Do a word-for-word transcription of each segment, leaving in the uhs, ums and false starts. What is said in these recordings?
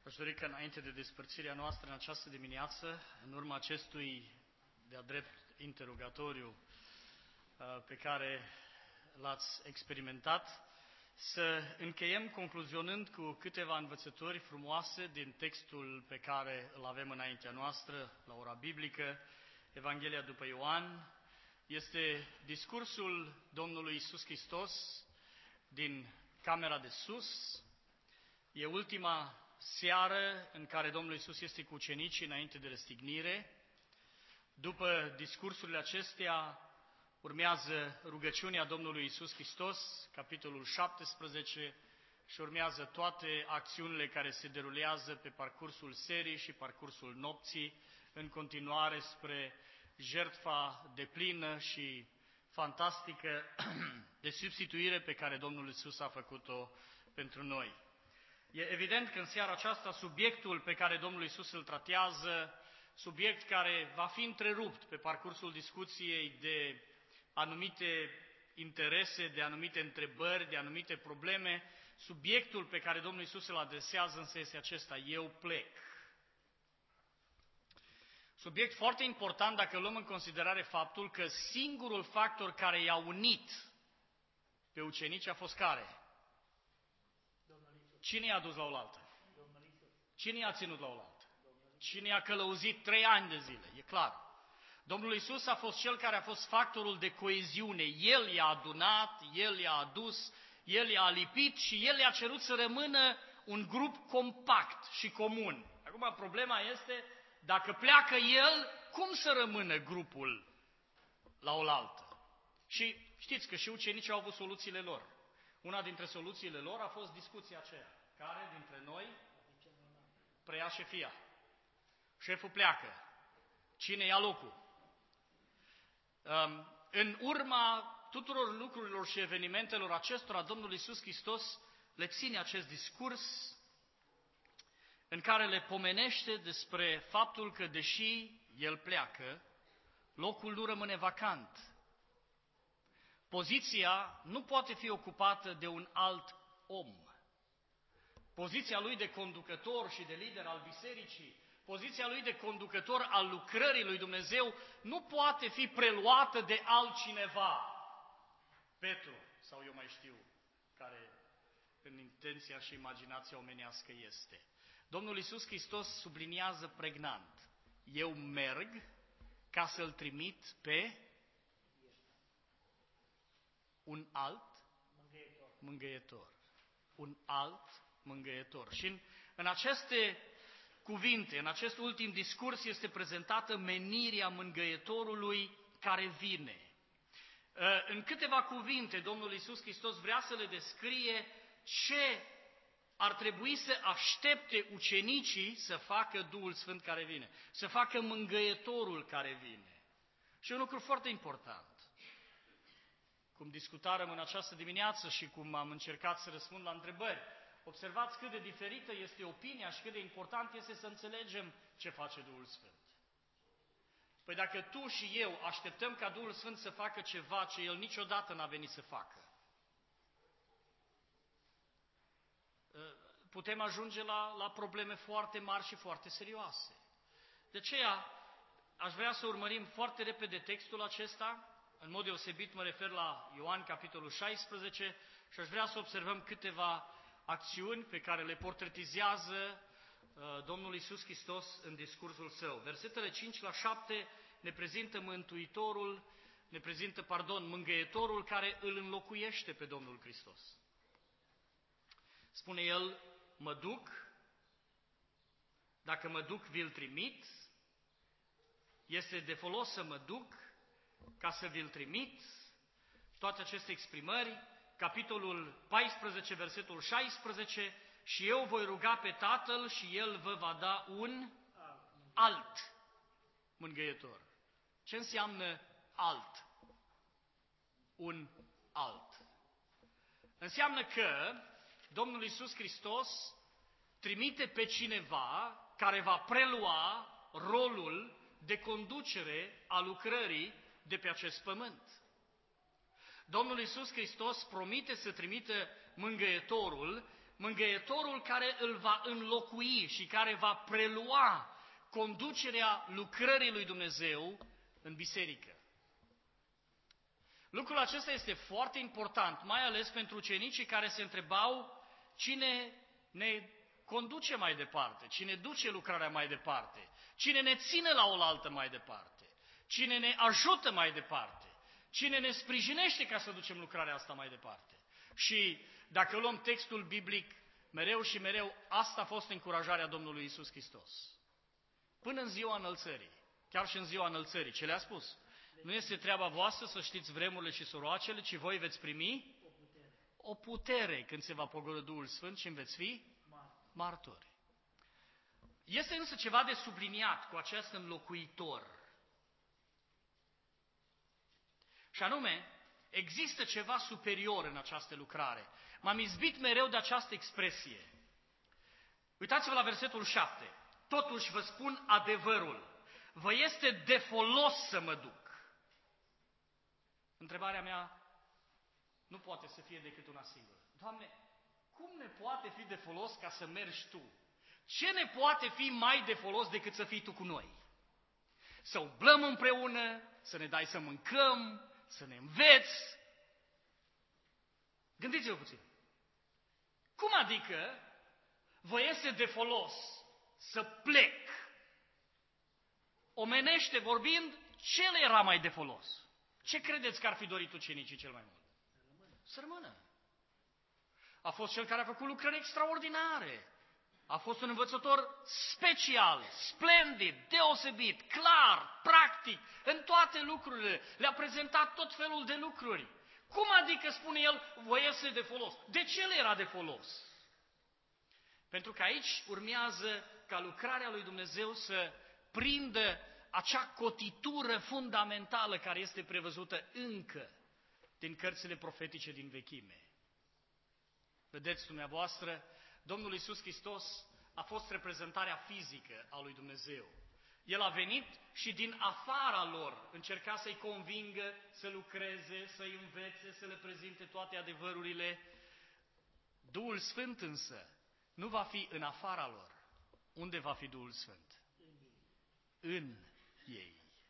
Aș dori ca înainte de despărțirea noastră în această dimineață, în urma acestui de-a drept interogatoriu pe care l-ați experimentat, să încheiem concluzionând cu câteva învățături frumoase din textul pe care îl avem înaintea noastră, la ora biblică, Evanghelia după Ioan. Este discursul Domnului Iisus Hristos din camera de sus. E ultima seară în care Domnul Iisus este cu ucenicii înainte de răstignire. După discursurile acestea urmează rugăciunea Domnului Iisus Hristos, capitolul șaptesprezece, și urmează toate acțiunile care se derulează pe parcursul serii și parcursul nopții, în continuare spre jertfa deplină și fantastică de substituire pe care Domnul Iisus a făcut-o pentru noi. E evident că în seara aceasta subiectul pe care Domnul Iisus îl tratează, subiect care va fi întrerupt pe parcursul discuției de anumite interese, de anumite întrebări, de anumite probleme, subiectul pe care Domnul Iisus îl adresează însă este acesta: eu plec. Subiect foarte important dacă luăm în considerare faptul că singurul factor care i-a unit pe ucenici a fost care? Cine i-a dus la oaltă? Cine i-a ținut la oaltă? Cine i-a călăuzit trei ani de zile? E clar. Domnul Iisus a fost cel care a fost factorul de coeziune. El i-a adunat, El i-a adus, El i-a lipit și El i-a cerut să rămână un grup compact și comun. Acum problema este, dacă pleacă El, cum să rămână grupul la oaltă? Și știți că și ucenicii au avut soluțiile lor. Una dintre soluțiile lor a fost discuția aceea. Care dintre noi preia șefia? Șeful pleacă. Cine ia locul? În urma tuturor lucrurilor și evenimentelor acestora, Domnul Iisus Hristos le ține acest discurs în care le pomenește despre faptul că, deși El pleacă, locul nu rămâne vacant. Poziția nu poate fi ocupată de un alt om. Poziția lui de conducător și de lider al bisericii, poziția lui de conducător al lucrării lui Dumnezeu nu poate fi preluată de altcineva. Petru, sau eu mai știu, care în intenția și imaginația omenească este. Domnul Iisus Hristos subliniază pregnant: eu merg ca să-L trimit pe un alt mângâietor. mângâietor. Un alt mângâietor. Și în, în aceste cuvinte, în acest ultim discurs, este prezentată menirea mângâietorului care vine. În câteva cuvinte, Domnul Iisus Hristos vrea să le descrie ce ar trebui să aștepte ucenicii să facă Duhul Sfânt care vine, să facă mângâietorul care vine. Și un lucru foarte important. Cum discutarăm în această dimineață și cum am încercat să răspund la întrebări, observați cât de diferită este opinia și cât de important este să înțelegem ce face Duhul Sfânt. Păi dacă tu și eu așteptăm ca Duhul Sfânt să facă ceva ce El niciodată n-a venit să facă, putem ajunge la, la probleme foarte mari și foarte serioase. De aceea aș vrea să urmărim foarte repede textul acesta. În mod deosebit mă refer la Ioan, capitolul șaisprezece, și aș vrea să observăm câteva acțiuni pe care le portretizează uh, Domnul Iisus Hristos în discursul său. Versetele cinci la șapte ne prezintă Mântuitorul, ne prezintă, pardon, Mângâietorul care îl înlocuiește pe Domnul Hristos. Spune El: mă duc, dacă mă duc, vi-l trimit, este de folos să mă duc ca să vi-l trimit. Toate aceste exprimări, capitolul paisprezece, versetul șaisprezece, și eu voi ruga pe Tatăl și El vă va da un alt mângâietor. Ce înseamnă alt? Un alt. Înseamnă că Domnul Iisus Hristos trimite pe cineva care va prelua rolul de conducere a lucrării de pe acest pământ. Domnul Iisus Hristos promite să trimită mângâietorul mângâietorul care îl va înlocui și care va prelua conducerea lucrării lui Dumnezeu în biserică. Lucrul acesta este foarte important, mai ales pentru ucenicii care se întrebau cine ne conduce mai departe, cine duce lucrarea mai departe, cine ne ține la oaltă mai departe, cine ne ajută mai departe, cine ne sprijinește ca să ducem lucrarea asta mai departe. Și dacă luăm textul biblic, mereu și mereu, asta a fost încurajarea Domnului Iisus Hristos. Până în ziua înălțării, chiar și în ziua înălțării, ce le-a spus? Nu este treaba voastră să știți vremurile și soroacele, ci voi veți primi o putere, o putere când se va pogorî Duhul Sfânt și veți fi martori. Este însă ceva de subliniat cu acest înlocuitor. Și anume, există ceva superior în această lucrare. M-am izbit mereu de această expresie. Uitați-vă la versetul șapte. Totuși vă spun adevărul. Vă este de folos să mă duc. Întrebarea mea nu poate să fie decât una singură. Doamne, cum ne poate fi de folos ca să mergi Tu? Ce ne poate fi mai de folos decât să fii Tu cu noi? Să umblăm împreună, să ne dai să mâncăm, să ne înveți. Gândiți-vă puțin. Cum adică vă este de folos să plec? Omenește vorbind, ce le era mai de folos? Ce credeți că ar fi dorit ucenicii cel mai mult? Să rămână. A fost cel care a făcut lucrări extraordinare. A fost un învățător special, splendid, deosebit, clar, practic, în toate lucrurile. Le-a prezentat tot felul de lucruri. Cum adică, spune el, vă este de folos? De ce le era de folos? Pentru că aici urmează ca lucrarea lui Dumnezeu să prindă acea cotitură fundamentală care este prevăzută încă din cărțile profetice din vechime. Vedeți dumneavoastră, Domnul Iisus Hristos a fost reprezentarea fizică a lui Dumnezeu. El a venit și din afara lor încerca să-i convingă să lucreze, să-i învețe, să le prezinte toate adevărurile. Duhul Sfânt însă nu va fi în afara lor. Unde va fi Duhul Sfânt? În ei.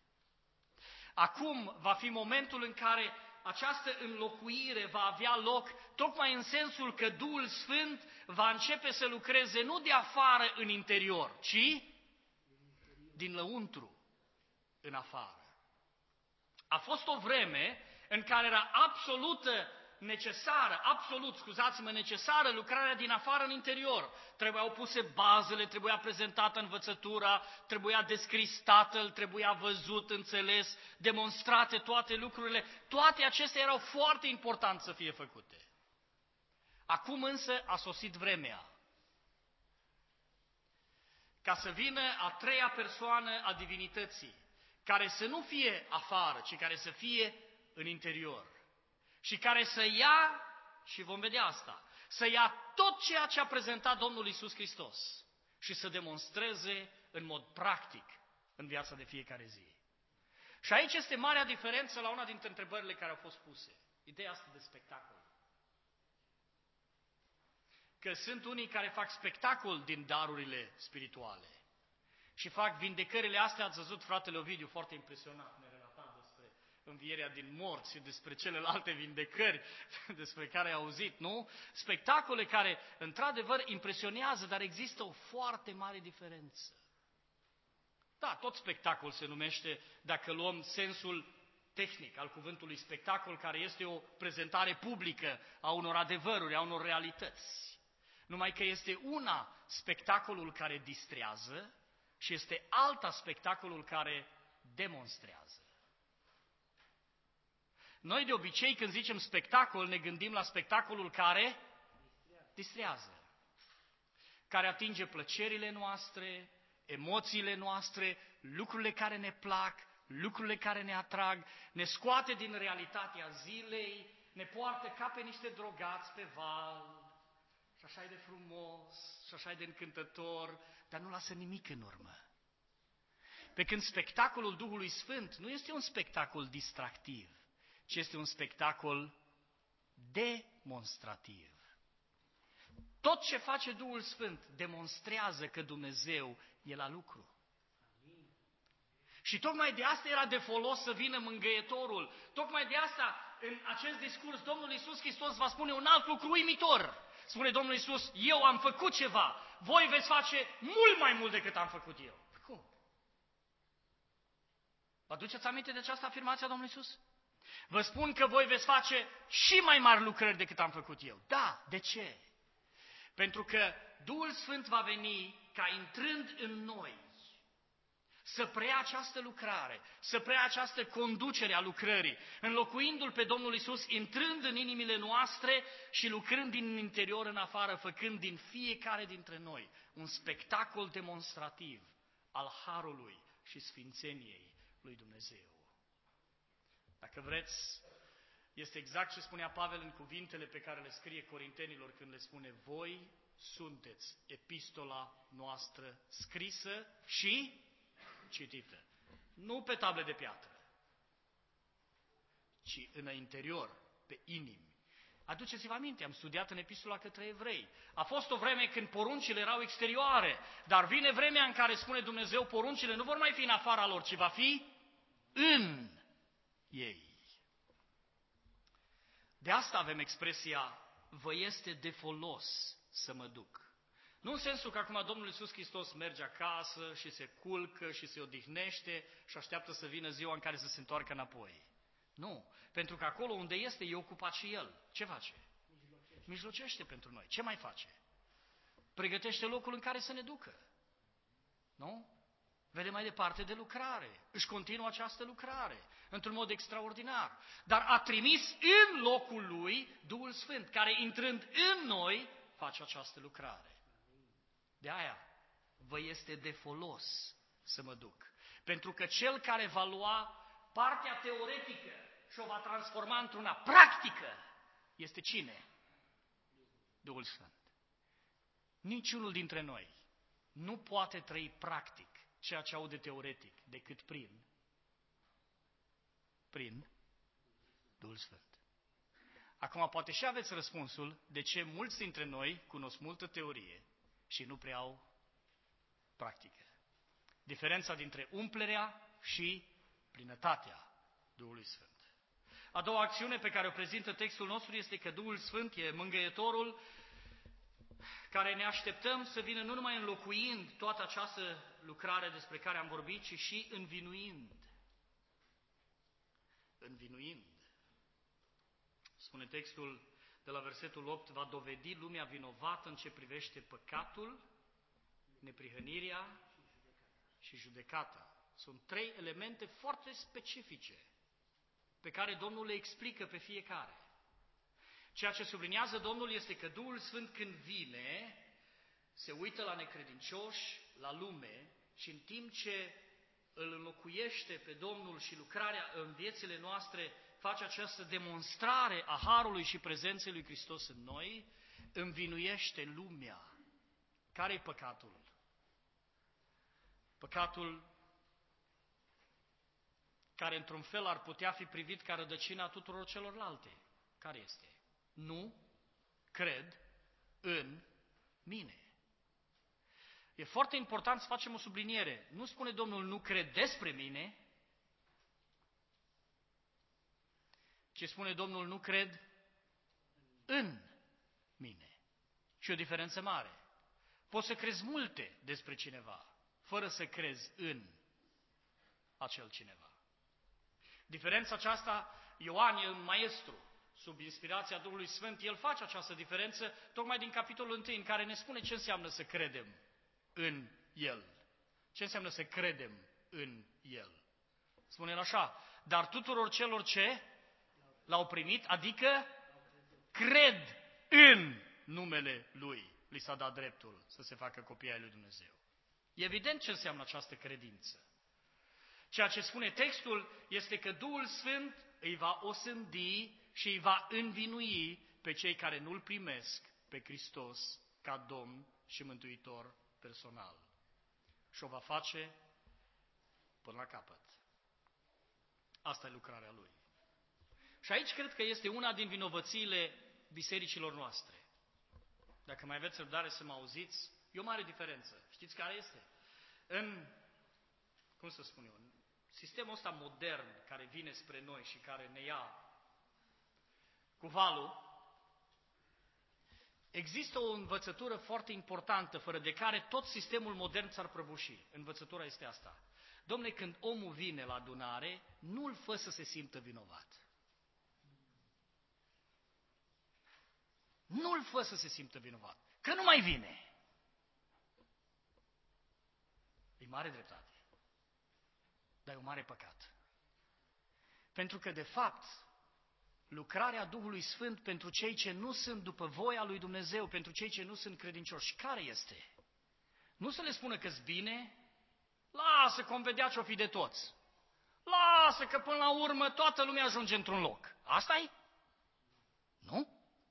Acum va fi momentul în care această înlocuire va avea loc tocmai în sensul că Duhul Sfânt va începe să lucreze nu de afară în interior, ci din lăuntru în afară. A fost o vreme în care era absolută necesară, absolut, scuzați-mă, necesară lucrarea din afară în interior. Trebuiau puse bazele, trebuia prezentată învățătura, trebuia descris Tatăl, trebuia văzut, înțeles, demonstrate toate lucrurile. Toate acestea erau foarte importante să fie făcute. Acum însă a sosit vremea ca să vină a treia persoană a divinității, care să nu fie afară, ci care să fie în interior. Și care să ia, și vom vedea asta, să ia tot ceea ce a prezentat Domnul Iisus Hristos și să demonstreze în mod practic în viața de fiecare zi. Și aici este marea diferență la una dintre întrebările care au fost puse. Ideea asta de spectacol. Că sunt unii care fac spectacol din darurile spirituale și fac vindecările astea. Ați văzut fratele Ovidiu foarte impresionat, ne relata despre învierea din morți și despre celelalte vindecări despre care ai auzit, nu? Spectacole care, într-adevăr, impresionează, dar există o foarte mare diferență. Da, tot spectacol se numește, dacă luăm sensul tehnic al cuvântului spectacol, care este o prezentare publică a unor adevăruri, a unor realități. Numai că este una spectacolul care distrează și este alta spectacolul care demonstrează. Noi de obicei când zicem spectacol ne gândim la spectacolul care distrează, care atinge plăcerile noastre, emoțiile noastre, lucrurile care ne plac, lucrurile care ne atrag, ne scoate din realitatea zilei, ne poartă ca pe niște drogați pe val. Și așa e de frumos, și așa e de încântător, dar nu lasă nimic în urmă. Pe când spectacolul Duhului Sfânt nu este un spectacol distractiv, ci este un spectacol demonstrativ. Tot ce face Duhul Sfânt demonstrează că Dumnezeu e la lucru. Și tocmai de asta era de folos să vină mângâietorul. Tocmai de asta, în acest discurs, Domnul Iisus Hristos va spune un alt lucru uimitor. Spune Domnul Iisus, eu am făcut ceva, voi veți face mult mai mult decât am făcut eu. Cum? Vă aduceți aminte de această afirmație a Domnului Iisus? Vă spun că voi veți face și mai mari lucrări decât am făcut eu. Da, de ce? Pentru că Duhul Sfânt va veni ca intrând în noi, să preia această lucrare, să preia această conducere a lucrării, înlocuindu-L pe Domnul Iisus, intrând în inimile noastre și lucrând din interior în afară, făcând din fiecare dintre noi un spectacol demonstrativ al harului și sfințeniei lui Dumnezeu. Dacă vreți, este exact ce spunea Pavel în cuvintele pe care le scrie Corintenilor când le spune: voi sunteți epistola noastră scrisă și citită. Nu pe table de piatră, ci în interior, pe inimi. Aduceți-vă aminte, am studiat în epistola către evrei. A fost o vreme când poruncile erau exterioare, dar vine vremea în care, spune Dumnezeu, poruncile nu vor mai fi în afara lor, ci va fi în ei. De asta avem expresia, vă este de folos să mă duc. Nu în sensul că acum Domnul Iisus Hristos merge acasă și se culcă și se odihnește și așteaptă să vină ziua în care să se întoarcă înapoi. Nu, pentru că acolo unde este, e ocupat și El. Ce face? Mijlocește, Mijlocește pentru noi. Ce mai face? Pregătește locul în care să ne ducă. Nu? Vede mai departe de lucrare. Își continuă această lucrare într-un mod extraordinar. Dar a trimis în locul Lui Duhul Sfânt, care intrând în noi face această lucrare. De aia vă este de folos să mă duc. Pentru că cel care va lua partea teoretică și o va transforma într-una practică este cine? Duhul Sfânt. Niciunul dintre noi nu poate trăi practic ceea ce aude teoretic decât prin prin Duhul Sfânt. Acum poate și aveți răspunsul de ce mulți dintre noi cunosc multă teorie și nu prea au practică. Diferența dintre umplerea și plinătatea Duhului Sfânt. A doua acțiune pe care o prezintă textul nostru este că Duhul Sfânt e mângâietorul care ne așteptăm să vină nu numai înlocuind toată această lucrare despre care am vorbit, ci și învinuind. Învinuind. Spune textul de la versetul opt, va dovedi lumea vinovată în ce privește păcatul, neprihănirea și judecata. Sunt trei elemente foarte specifice pe care Domnul le explică pe fiecare. Ceea ce subliniază Domnul este că Duhul Sfânt când vine, se uită la necredincioși, la lume și în timp ce îl înlocuiește pe Domnul și lucrarea în viețile noastre face această demonstrare a harului și prezenței lui Hristos în noi, învinuiește lumea. Care-i păcatul? Păcatul care într-un fel ar putea fi privit ca rădăcina tuturor celorlalte. Care este? Nu cred în mine. E foarte important să facem o subliniere. Nu spune Domnul nu cred despre mine, ci spune Domnul nu cred în mine. Și o diferență mare. Poți să crezi multe despre cineva, fără să crezi în acel cineva. Diferența aceasta, Ioan e un maestru, sub inspirația Duhului Sfânt, el face această diferență tocmai din capitolul unu, în care ne spune ce înseamnă să credem în El. Ce înseamnă să credem în El? Spune el așa, dar tuturor celor ce l-au primit, adică cred în numele Lui, li s-a dat dreptul să se facă copii ai lui Dumnezeu. E evident ce înseamnă această credință. Ceea ce spune textul este că Duhul Sfânt îi va osândi și îi va învinui pe cei care nu-L primesc pe Hristos ca Domn și Mântuitor personal. Și o va face până la capăt. Asta e lucrarea Lui. Și aici cred că este una din vinovățiile bisericilor noastre. Dacă mai aveți răbdare să mă auziți, e o mare diferență. Știți care este? În, cum să spun eu, în sistemul ăsta modern care vine spre noi și care ne ia cu valul, există o învățătură foarte importantă, fără de care tot sistemul modern s-ar prăbuși. Învățătura este asta. Dom'le, când omul vine la adunare, nu-l fă să se simtă vinovat. Nu-l fă să se simtă vinovat, că nu mai vine. E mare dreptate, dar e un mare păcat. Pentru că, de fapt, lucrarea Duhului Sfânt pentru cei ce nu sunt după voia lui Dumnezeu, pentru cei ce nu sunt credincioși, care este? Nu să le spună că-s bine, lasă că-om vedea ce-o fi de toți. Lasă că până la urmă toată lumea ajunge într-un loc. Asta-i? Nu?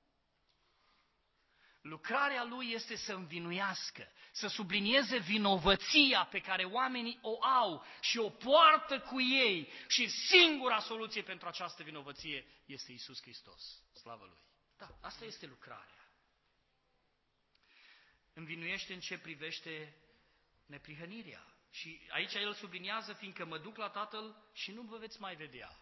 Lucrarea lui este să învinuiască, să sublinieze vinovăția pe care oamenii o au și o poartă cu ei și singura soluție pentru această vinovăție este Iisus Hristos. Slavă Lui! Da, asta este lucrarea. Învinuiește în ce privește neprihănirea. Și aici el subliniază, fiindcă mă duc la Tatăl și nu vă veți mai vedea.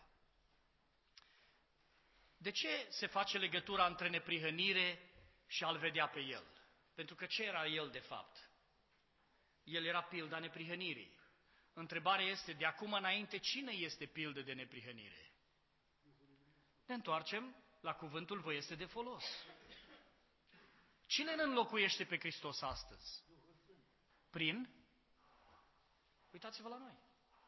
De ce se face legătura între neprihănire și a-L vedea pe El? Pentru că ce era El de fapt? El era pilda neprihănirii. Întrebarea este, de acum înainte, cine este pildă de neprihănire? Ne întoarcem la cuvântul vă este de folos. Cine îl înlocuiește pe Hristos astăzi? Prin? Uitați-vă la noi.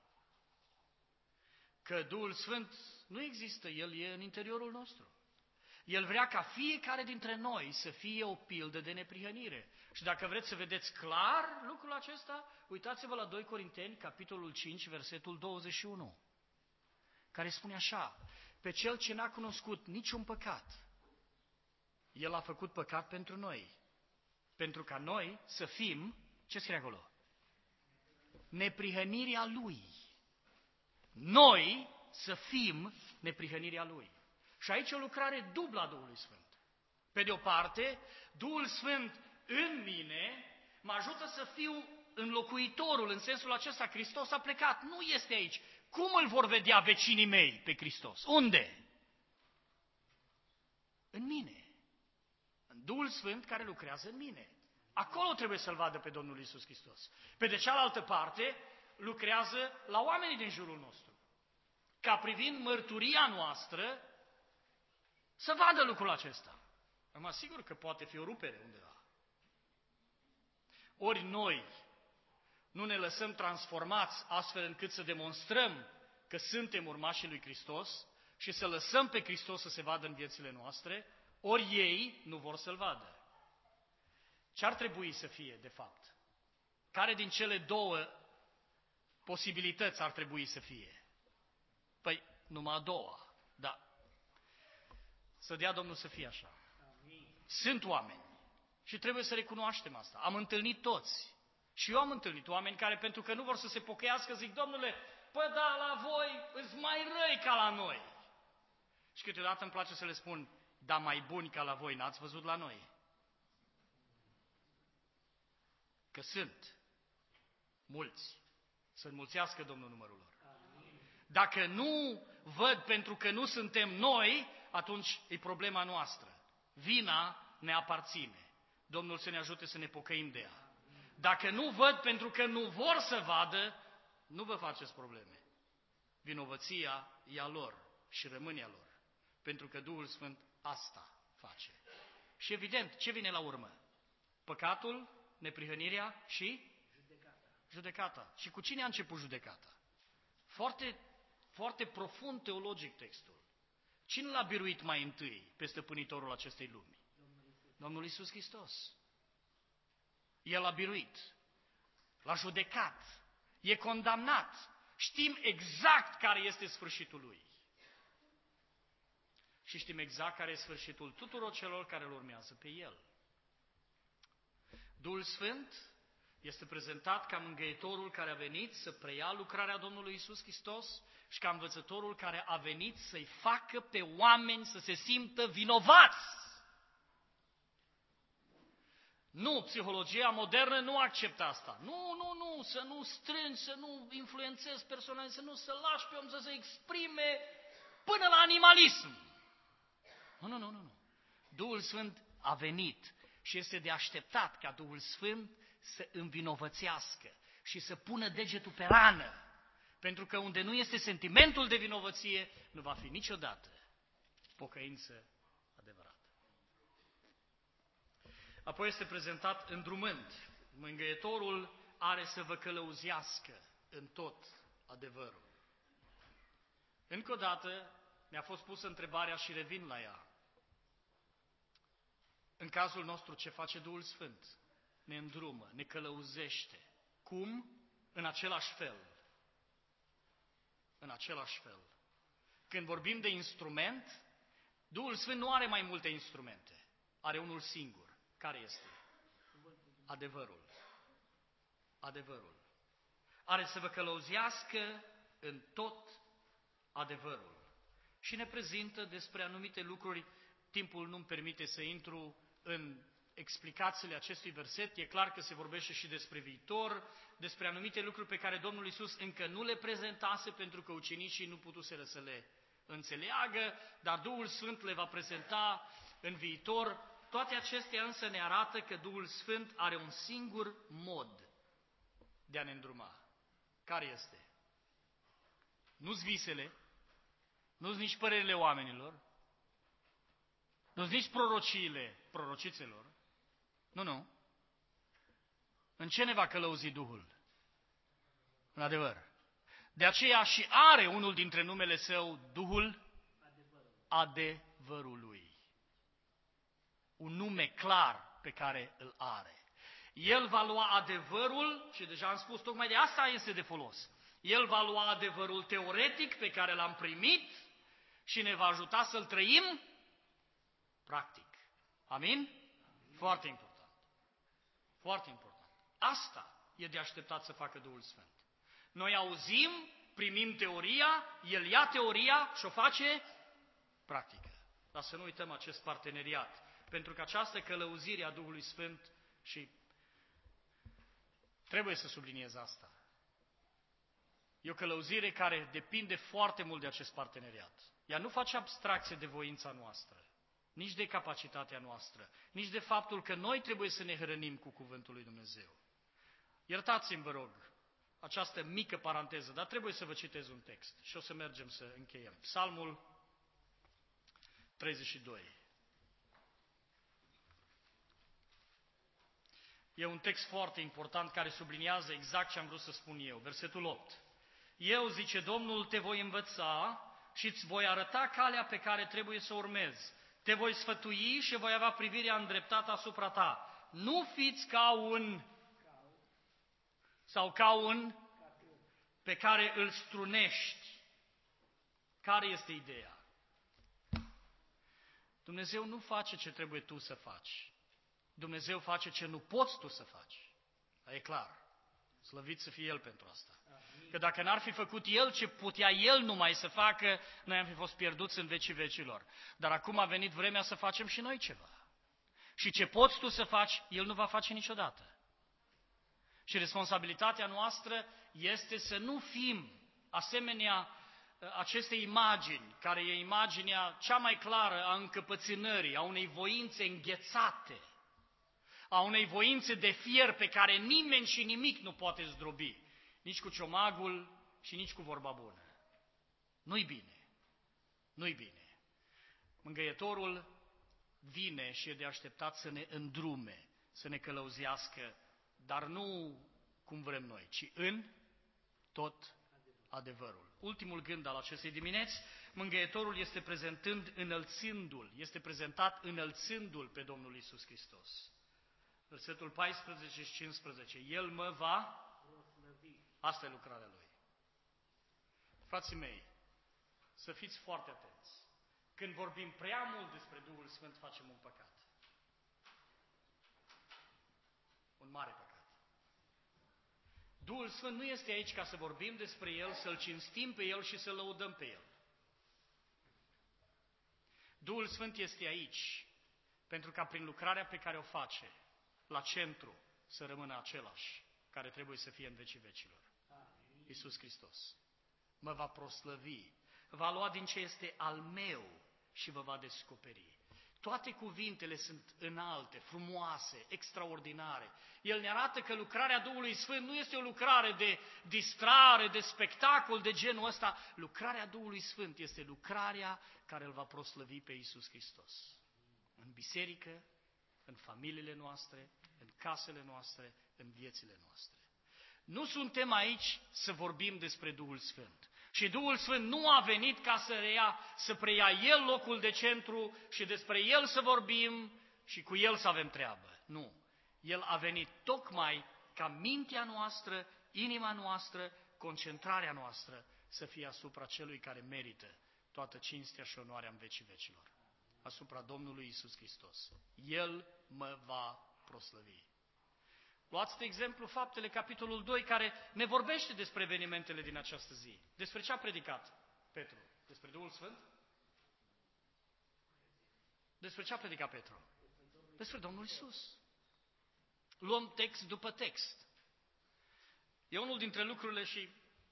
Că Duhul Sfânt nu există, El e în interiorul nostru. El vrea ca fiecare dintre noi să fie o pildă de neprihănire. Și dacă vreți să vedeți clar lucrul acesta, uitați-vă la doi Corinteni, capitolul cinci, versetul douăzeci și unu, care spune așa: pe cel ce n-a cunoscut niciun păcat, El a făcut păcat pentru noi, pentru ca noi să fim, ce scrie acolo? Neprihănirea Lui. Noi să fim neprihănirea Lui. Și aici o lucrare dublă a Duhului Sfânt. Pe de o parte, Duhul Sfânt în mine mă ajută să fiu înlocuitorul, în sensul acesta, Hristos a plecat, nu este aici. Cum îl vor vedea vecinii mei pe Hristos? Unde? În mine. În Duhul Sfânt care lucrează în mine. Acolo trebuie să-L vadă pe Domnul Iisus Hristos. Pe de cealaltă parte, lucrează la oamenii din jurul nostru. Ca privind mărturia noastră, să vadă lucrul acesta. Mă asigur că poate fi o rupere undeva. Ori noi nu ne lăsăm transformați astfel încât să demonstrăm că suntem urmașii lui Hristos și să lăsăm pe Hristos să se vadă în viețile noastre, ori ei nu vor să-L vadă. Ce ar trebui să fie, de fapt? Care din cele două posibilități ar trebui să fie? Păi, numai a doua, da. Să dea Domnul să fie așa. Sunt oameni și trebuie să recunoaștem asta. Am întâlnit toți. Și eu am întâlnit oameni care, pentru că nu vor să se pocăiască, zic: Domnule, păi da, la voi îți mai răi ca la noi. Și câteodată îmi place să le spun: dar mai buni ca la voi n-ați văzut la noi? Că sunt mulți. Să înmulțească Domnul numărul lor. Dacă nu văd pentru că nu suntem noi, atunci e problema noastră. Vina ne aparține. Domnul să ne ajute să ne pocăim de ea. Dacă nu văd pentru că nu vor să vadă, nu vă faceți probleme. Vinovăția e a lor și rămâne a lor. Pentru că Duhul Sfânt asta face. Și evident, ce vine la urmă? Păcatul, neprihănirea și judecata. judecata. Și cu cine a început judecata? Foarte, foarte profund teologic textul. Cine l-a biruit mai întâi pe stăpânitorul acestei lumi? Domnul Iisus Hristos. El a biruit, l-a judecat, e condamnat. Știm exact care este sfârșitul lui. Și știm exact care este sfârșitul tuturor celor care îl urmează pe el. Duhul Sfânt este prezentat ca mângâietorul care a venit să preia lucrarea Domnului Iisus Hristos și ca învățătorul care a venit să-i facă pe oameni să se simtă vinovați. Nu, psihologia modernă nu acceptă asta. Nu, nu, nu, să nu strângi, să nu influențezi persoanele, să nu să lași pe om să se exprime până la animalism. Nu, nu, nu, nu. Duhul Sfânt a venit și este de așteptat ca Duhul Sfânt să învinovățească și să pună degetul pe rană. Pentru că unde nu este sentimentul de vinovăție, nu va fi niciodată pocăință adevărată. Apoi este prezentat îndrumând. Mângâietorul are să vă călăuzească în tot adevărul. Încă o dată mi-a fost pusă întrebarea și revin la ea. În cazul nostru, ce face Duhul Sfânt? Ne îndrumă, ne călăuzește. Cum? În același fel. În același fel. Când vorbim de instrument, Duhul Sfânt nu are mai multe instrumente. Are unul singur. Care este? Adevărul. Adevărul. Are să vă călăuzească în tot adevărul. Și ne prezintă despre anumite lucruri. Timpul nu-mi permite să intru în explicațiile acestui verset. E clar că se vorbește și despre viitor, despre anumite lucruri pe care Domnul Iisus încă nu le prezentase, pentru că ucenicii nu putuseră să le înțeleagă, dar Duhul Sfânt le va prezenta în viitor. Toate acestea însă ne arată că Duhul Sfânt are un singur mod de a ne îndruma. Care este? Nu-s visele, nu-s nici părerile oamenilor, nu-s nici prorociile prorocițelor. Nu, nu. În ce ne va călăuzi Duhul? În adevăr. De aceea și are unul dintre numele său Duhul adevărului. Un nume clar pe care îl are. El va lua adevărul, și deja am spus, tocmai de asta este de folos. El va lua adevărul teoretic pe care l-am primit și ne va ajuta să-l trăim practic. Amin? Foarte important. Foarte important. Asta e de așteptat să facă Duhul Sfânt. Noi auzim, primim teoria, El ia teoria și o face practică. Dar să nu uităm acest parteneriat. Pentru că această călăuzire a Duhului Sfânt, și trebuie să subliniez asta, e o călăuzire care depinde foarte mult de acest parteneriat. Ea nu face abstracție de voința noastră, nici de capacitatea noastră, nici de faptul că noi trebuie să ne hrănim cu Cuvântul lui Dumnezeu. Iertați-mi, vă rog, această mică paranteză, dar trebuie să vă citez un text și o să mergem să încheiem. Psalmul treizeci și doi. E un text foarte important care subliniază exact ce am vrut să spun eu. Versetul opt. Eu, zice Domnul, te voi învăța și îți voi arăta calea pe care trebuie să o urmezi. Te voi sfătui și voi avea privirea îndreptată asupra ta. Nu fiți ca un sau ca un pe care îl strunești. Care este ideea? Dumnezeu nu face ce trebuie tu să faci. Dumnezeu face ce nu poți tu să faci. E clar. Slăvit să fie El pentru asta. Că dacă n-ar fi făcut El ce putea El numai să facă, noi am fi fost pierduți în vecii vecilor. Dar acum a venit vremea să facem și noi ceva. Și ce poți tu să faci, El nu va face niciodată. Și responsabilitatea noastră este să nu fim asemenea acestei imagini, care e imaginea cea mai clară a încăpățânării, a unei voințe înghețate, a unei voințe de fier pe care nimeni și nimic nu poate zdrobi, nici cu ciomagul și nici cu vorba bună. Nu-i bine. Nu-i bine. Mângâietorul vine și e de așteptat să ne îndrume, să ne călăuzească, dar nu cum vrem noi, ci în tot adevărul. Ultimul gând al acestei dimineți, mângâietorul este prezentând înălțându-l, este prezentat înălțându-l pe Domnul Iisus Hristos. Versetul paisprezece și cincisprezece. El mă va proslăvi. Asta e lucrarea Lui. Frații mei, să fiți foarte atenți. Când vorbim prea mult despre Duhul Sfânt, facem un păcat. Un mare păcat. Duhul Sfânt nu este aici ca să vorbim despre El, să-L cinstim pe El și să-L lăudăm pe El. Duhul Sfânt este aici pentru ca prin lucrarea pe care o face la centru să rămână același, care trebuie să fie în vecii vecilor. Iisus Hristos mă va proslăvi, va lua din ce este al meu și vă va descoperi. Toate cuvintele sunt înalte, frumoase, extraordinare. El ne arată că lucrarea Duhului Sfânt nu este o lucrare de distrare, de spectacol, de genul ăsta. Lucrarea Duhului Sfânt este lucrarea care îl va proslăvi pe Iisus Hristos. În biserică, în familiile noastre, în casele noastre, în viețile noastre. Nu suntem aici să vorbim despre Duhul Sfânt. Și Duhul Sfânt nu a venit ca să, rea, să preia El locul de centru și despre El să vorbim și cu El să avem treabă. Nu. El a venit tocmai ca mintea noastră, inima noastră, concentrarea noastră să fie asupra celui care merită toată cinstea și onoarea în vecii vecilor. Asupra Domnului Iisus Hristos. El mă va proslăvi. Luați de exemplu Faptele, capitolul doi, care ne vorbește despre evenimentele din această zi. Despre ce a predicat Petru? Despre Duhul Sfânt? Despre ce a predicat Petru? Despre Domnul Iisus. Luăm text după text. E unul dintre lucrurile și...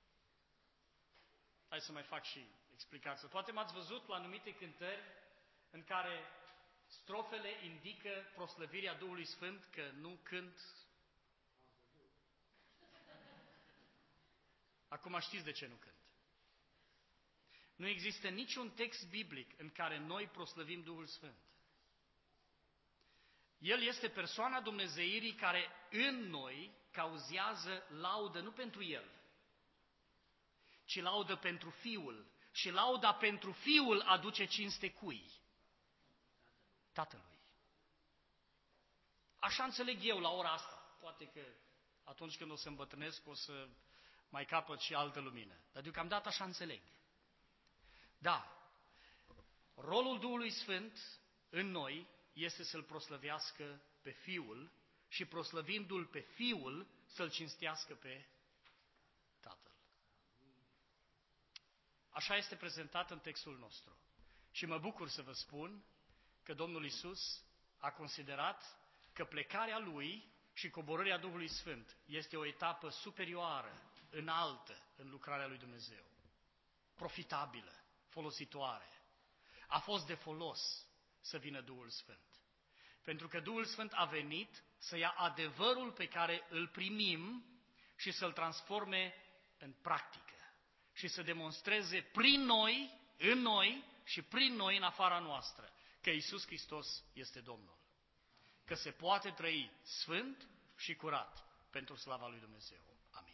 Hai să mai fac și explicație. Poate m-ați văzut la anumite cântări în care strofele indică proslăvirea Duhului Sfânt, că nu cânt... Acum știți de ce nu cânt. Nu există niciun text biblic în care noi proslăvim Duhul Sfânt. El este persoana dumnezeirii care în noi cauzează laudă nu pentru El, ci laudă pentru Fiul. Și lauda pentru Fiul aduce cinste cui? Tatălui. Așa înțeleg eu la ora asta. Poate că atunci când o să îmbătrânesc o să mai capăt și altă lumină. Dar deocamdată așa înțeleg. Da, rolul Duhului Sfânt în noi este să-L proslăvească pe Fiul și proslăvindu-L pe Fiul să-L cinstească pe Tatăl. Așa este prezentat în textul nostru. Și mă bucur să vă spun că Domnul Iisus a considerat că plecarea Lui și coborârea Duhului Sfânt este o etapă superioară, înaltă în lucrarea lui Dumnezeu. Profitabilă, folositoare. A fost de folos să vină Duhul Sfânt. Pentru că Duhul Sfânt a venit să ia adevărul pe care îl primim și să-l transforme în practică. Și să demonstreze prin noi, în noi și prin noi în afara noastră, că Iisus Hristos este Domnul. Că se poate trăi sfânt și curat pentru slava lui Dumnezeu. Amin.